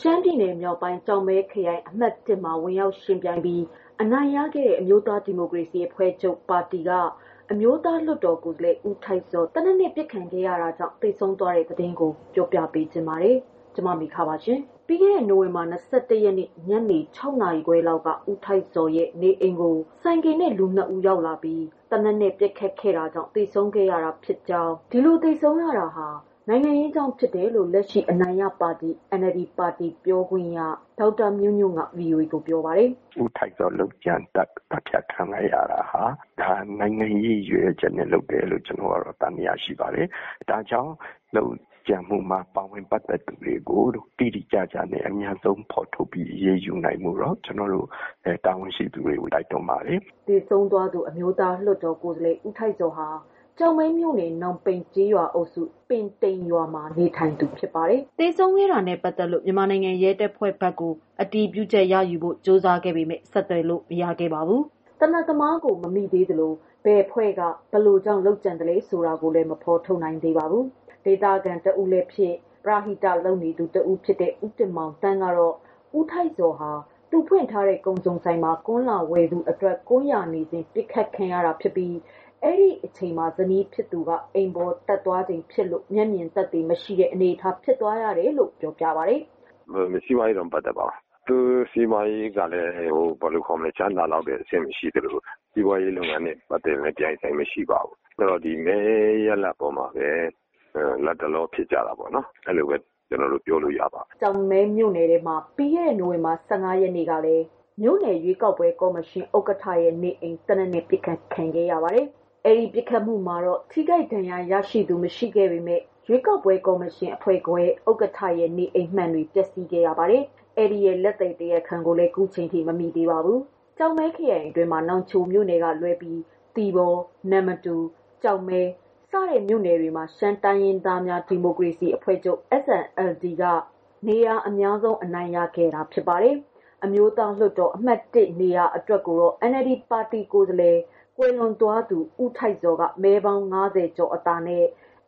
ရှမ်းပြည်နယ်မြောက်ပိုင်းကျောက်မဲခရိုင်အမှတ် 1မှာဝင်ရောက်ယှဉ်ပြိုင်ပြီးအနိုင်ရခဲ့တဲ့အမျိုးသားဒီမိုကရေစီအဖွဲ့ချုပ်ပါတီကအမျိုးသားလွှတ်တော်ကိုယ်စားလှယ်ဦးထိုက်စောတနက်နေ့ပစ်ခံခဲ့ရတာကြောင့်သေဆုံးသွားတဲ့သတင်းကိုပြောပြပေးချင်ပါတယ်။ကျွန်မမိခပါရှင်။ပြီးခဲ့တဲ့နိုဝင်ဘာ21ရက်နေ့ညနေ6နာရီခွဲလောက်ကဦးထိုက်စောရဲ့နေအိမ်ကိုဆိုင်ကယ်နဲ့လူ2ဦးရောက်လာပြီးတနက်နေ့ပစ်ခတ်ခဲ့တာကြောင့်သေဆုံးခဲ့ရတာဖြစ်ကြောင်းဒီလိုသေဆုံးရတာဟာနိုင်ငံရေးကြောင့်ဖြစ်တယ်လို့လက်ရှိအနိုင်ရပါတီ NLD ပါတီပြောခွင့်ရဒေါက်တာမျိုးညွန့်က VOA ကိုပြောပါတယ်။ဦးထိုက်စောလုံခြံတပ်ဖြတ်ခံရတာဟာဒါနိုင်ငံရေးရွေးချက်နဲ့လုပ်တယ်လို့ကျွန်တော်ကတော့တန်တရားရှိပါတယ်။ဒါကြောင့်လုံခြံမှုမှာပါဝင်ပတ်သက်သူတွေကိုတိတိကျကျနဲ့အများဆုံးဖော်ထုတ်ပြီးရေးယူနိုင်မှုတော့ကျွန်တော်တို့တာဝန်ရှိသူတွေကိုတိုက်တွန်းပါတယ်။ဒီဆုံးသွားသူအမျိုးသားလွှတ်တော်ကိုယ်စားလှယ်ဦးထိုက်စောဟာကျောက်မဲမြို့နယ်နောင်ပိန်ကျေးရွာအုပ်စုပင်တိန်ရွာမှာနေထိုင်သူဖြစ်ပါတယ်။သေဆုံးခဲ့တာနဲ့ပတ်သက်လို့မြန်မာနိုင်ငံရဲတပ်ဖွဲ့ဘက်ကအတည်ပြုချက်ရယူဖို့စ조사ခဲ့ပေမဲ့ဆက်သွယ်လို့မရခဲ့ပါဘူး။တနတ်သမားကိုမမိသေးသလိုဘယ်ဖွဲ့ကဘလို့ကြောင့်လောက်ကျန်တယ်လဲဆိုတာကိုလည်းမဖော်ထုတ်နိုင်သေးပါဘူး။ဒေတာကန်တဦးလည်းဖြစ်ပရာဟိတလုပ်နေသူတဦးဖြစ်တဲ့ဦးတင်မောင်တန်းကတော့ဦးထိုက်စောဟာသူဖွင့်ထားတဲ့ကုံစုံဆိုင်မှာကွန်းလာဝယ်သူအတွက်ကွန်းရနေစဉ်ပြစ်ခတ်ခံရတာဖြစ်ပြီးအဲ့ဒီအချိန်မှာဇနီးဖြစ်သူကအိမ်ပေါ်တက်သွားချိန်ဖြစ်လို့မျက်မြင်သက်သေမရှိတဲ့အနေအထားဖြစ်သွားရတယ်လို့ပြောပြပါတယ်။မရှိပါဘူးပတ်သက်ပါသူစီမံရေးကလည်းဘာလို့ခေါ်မလဲချမ်းသာလောက်တဲ့အဆင့်မရှိသလိုစီးပွားရေးလုပ်ငန်းနဲ့ပတ်သက်တဲ့ပြိုင်ဆိုင်မရှိပါဘူး။အဲ့တော့ဒီမဲရလက်ပေါ်မှာပဲလက်တလောဖြစ်ကြတာပေါ့နော်။အဲ့လိုပဲကျွန်တော်တို့ပြောလို့ရပါ။ကျောင်းမဲမြို့နယ်ထဲမှာပြီးခဲ့တဲ့နိုဝင်ဘာ15ရက်နေ့ကလည်းမြို့နယ်ရွေးကောက်ပွဲကော်မရှင်ဥက္ကဋ္ဌရဲ့နေအိမ်တနက်နေ့ပြစ်ခတ်ခံခဲ့ရပါတယ်။အဲဒီပြစ်ခတ်မှုမှာတော့ထိခိုက်ဒဏ်ရာရရှိသူမရှိခဲ့ပေမဲ့ရွေးကောက်ပွဲကော်မရှင်အဖွဲ့ခွဲဥက္ကဋ္ဌရဲ့နေအိမ်မှန်တွေပျက်စီးခဲ့ရပါတယ်။အဲဒီရဲ့လက်သိတရားခံကိုလည်းခုချိန်ထိမမိသေးပါဘူး။ကျောက်မဲခရိုင်အတွင်းမှာနောင်ချိုမြို့နယ်ကလွဲပြီးတီဘောနမ်မတူကျောက်မဲစတဲ့မြို့နယ်တွေမှာရှမ်းတိုင်းရင်းသားများဒီမိုကရေစီအဖွဲ့ချုပ် SNLD ကနေရာအများဆုံးအနိုင်ရခဲ့တာဖြစ်ပါတယ်။အမျိုးသားလွှတ်တော်အမှတ်1နေရာအတွက်ကိုတော့ NLD ပါတီကိုယ်စားလှယ်ကွယ်လွန်သွားသူဦးထိုက်စောကမဲပေါင်း90ကျော်အသာနဲ့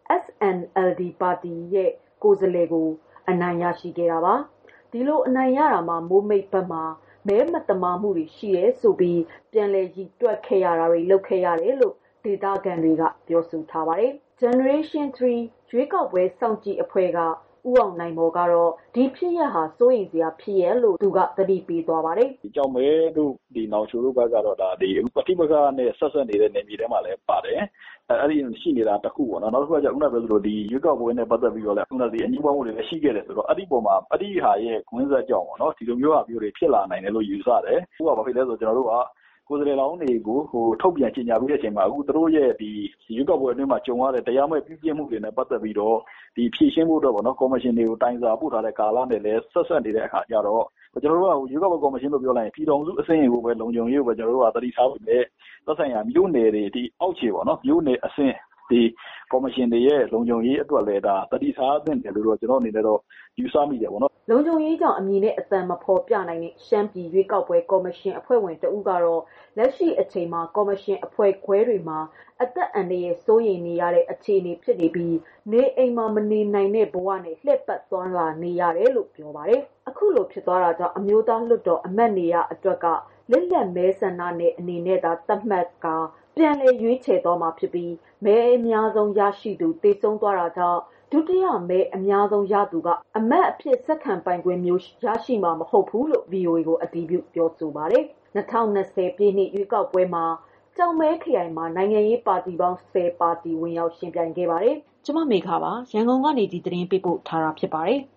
SNLD ပါတီရဲ့ကိုယ်စားလှယ်ကိုအနိုင်ရရှိခဲ့တာပါ။ဒီလိုအနိုင်ရတာမှာမိုးမိတ်ဘက်မှာမဲမတမာမှုတွေရှိရဲဆိုပြီးပြန်လည်ရည်တွက်ခဲ့ရတာတွေလုပ်ခဲ့ရတယ်လို့ဒေသခံတွေကပြောဆိုထားပါတယ်။ Generation 3ရွေးကောက်ပွဲစောင့်ကြည့်အဖွဲ့ကဦးအောင်နိုင်မော်ကတော့ဒီဖြစ်ရဟာစိုးရိမ်စရာဖြစ်ရလို့သူကသတိပေးသွားပါတယ်။ဒီကြောင့်မဲတို့ဒီနောင်ချိုတို့ဘက်ကတော့ဒါဒီပဋိပက္ခနဲ့ဆက်ဆက်နေတဲ့နေပြည်တော်မှာလည်းပါတယ်။အဲ့ဒီရှိနေတာတစ်ခုပေါ့နော်။နောက်တစ်ခုကကျခုနပြောသလိုဒီရွေးကောက်ပွဲနဲ့ပတ်သက်ပြီးတော့လည်းခုနဒီအငြင်းပွားမှုတွေလည်းရှိခဲ့တယ်ဆိုတော့အဲ့ဒီပုံမှာအဲ့ဒီဟာရဲ့ကွင်းဆက်ကြောင့်ပေါ့နော်ဒီလိုမျိုးဟာမျိုးတွေဖြစ်လာနိုင်တယ်လို့ယူဆတယ်။အခုကဘာဖြစ်လဲဆိုတော့ကျွန်တော်တို့ကကိုယ်စားလှယ်လောင်းတွေကိုထုတ်ပြန်ကြေညာပြီးတဲ့အချိန်မှာအခုသူတို့ရဲ့ဒီရွေးကောက်ပွဲအတွင်းမှာကြုံရတဲ့တရားမဲ့ပြုကျင့်မှုတွေနဲ့ပတ်သက်ပြီးတော့ဒီဖြည့်ရှင်းဖို့တော့ဗောနော်ကော်မရှင်တွေကိုတိုင်စာပို့ထားတဲ့ကာလနဲ့လည်းဆက်နေတဲ့အခါကျတော့ကျွန်တော်တို့ကရွေးကောက်ပွဲကော်မရှင်လို့ပြောလိုက်ရင်ပြည်တော်စုအစိမ်းကိုပဲလုံခြုံရေးကိုပဲကျွန်တော်တို့ကသတိထားပြီးတဲ့သက်ဆိုင်ရာမြို့နယ်တွေဒီအောက်ခြေဗောနော်မြို့နယ်အဆင့်ဒီကော်မရှင်တွေရဲ့လုံခြုံရေးအတွက်လည်းဒါသတိထားသင့်တယ်လို့တော့ကျွန်တော်အနေနဲ့တော့ယူဆမိတယ်ဗောနော်လုံခြုံရေးကြောင့်အမည်နဲ့အသံမဖော်ပြနိုင်တဲ့ရှမ်းပြည်ရွေးကောက်ပွဲကော်မရှင်အဖွဲ့ဝင်တဦးကတော့လက်ရှိအချိန်မှာကော်မရှင်အဖွဲ့ခွဲတွေမှာအသက်အန္တရာယ်စိုးရိမ်နေရတဲ့အခြေအနေဖြစ်နေပြီးနေအိမ်မှာမနေနိုင်တဲ့ဘဝနဲ့လှည့်ပတ်သွားလာနေရတယ်လို့ပြောပါတယ်။အခုလိုဖြစ်သွားတာကြောင့်အမျိုးသားလွှတ်တော်အမတ်နေရအတွက်ကလက်လက်မဲဆန္ဒနယ်အနေနဲ့သာသတ်မှတ်ကပြန်လည်ရွေးချယ်သွားမှာဖြစ်ပြီးမဲအများဆုံးရရှိသူတေဆုံးသွားတာကြောင့်ဒုတိယမဲအများဆုံးရသူကအမတ်အဖြစ်ဆက်ခံပိုင်ခွင့်မျိုးရရှိမှာမဟုတ်ဘူးလို့ VOA ကိုအတည်ပြုပြောဆိုပါတယ်။2020ပြည့်နှစ်ရွေးကောက်ပွဲမှာကျောက်မဲခရိုင်မှာနိုင်ငံရေးပါတီပေါင်း10ပါတီဝင်ရောက်ရှင်ပြိုင်ခဲ့ပါတယ်။ကျွန်မမေခပါရန်ကုန်ကနေဒီသတင်းပေးပို့ထားတာဖြစ်ပါတယ်။